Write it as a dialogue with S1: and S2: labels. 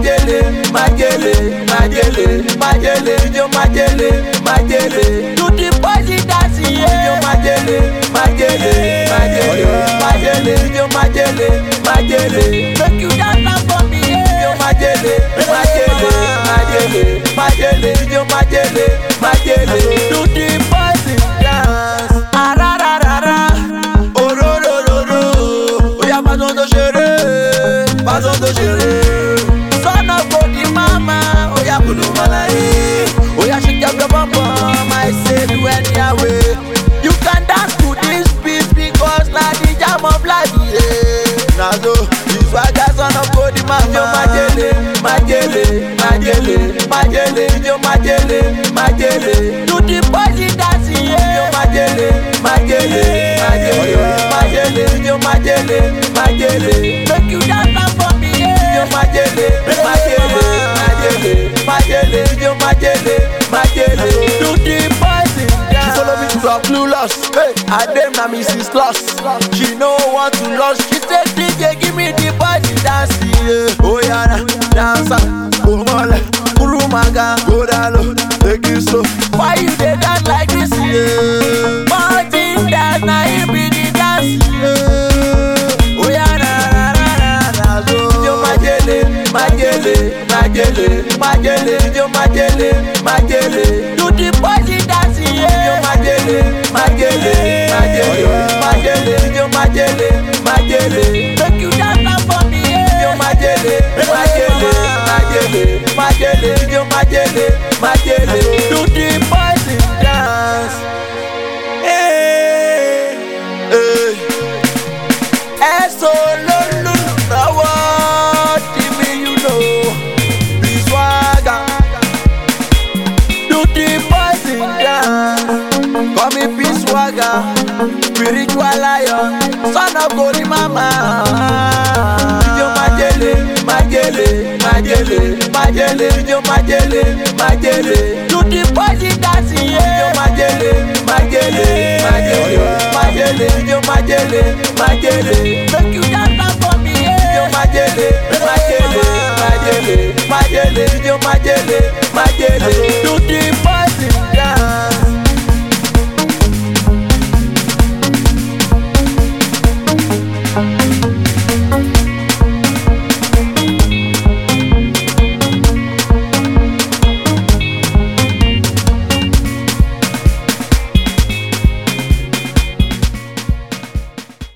S1: majele, majele, majele, majele, ijó majele, majele. Do the body dance, ijó majele, majele, majele, majele, ijó majele, majele. Make you dance for me, ijó majele, majele, majele, majele, ijó majele, majele. Do the body dance, arararara, ororororo. Oya façon de chérie, façon de chérie. Son of body mama, oya kudu malaye. Oya shake your bum bum, I say do any way. You can dance to this beat because na the jam of life, yeah. Now so, this swagger son of body mama. Ijó majele, majele, majele, majele, ijó majele, majele. Do the body dance, yeah. Ijó majele, majele, majele, majele, ijó majele, majele. Make you dance for me, yeah. Ijó majele, majele, majele, majele, ijó majele, majele. Do the body dance. She follow me to the clueless. Hey, I dem na Mrs. Loss. She no want to lose. She say DJ give me the body dance, yeah. Oh yeah, dancer, go mole, kurumaga, go down low, take it slow. Why you dey dance like this, yeah? Martin dance, na him be the dance, yeah. Oh yeah, na na na na so. Ijó majele, majele, majele, majele, ijó majele, majele. Do the body dance, yeah. Ijó majele, majele, majele, majele, ijó majele, majele. Make you dance for me, yeah. Ijó majele, majele, majele, majele, ijó majele, majele. Do the body dance. Hey, hey. Eso lulu rawa, me you know. This swagger. Do the body dance. Call me Peace Swagger, spiritual lion, son of Holy Mama. Ijó majele, majele, majele, majele, ijó majele, majele. Do the body dance, yeah. Ijó majele, majele, majele, majele, ijó majele, majele. Make you dance for me, yeah. Ijó majele, majele, majele, majele, ijó majele.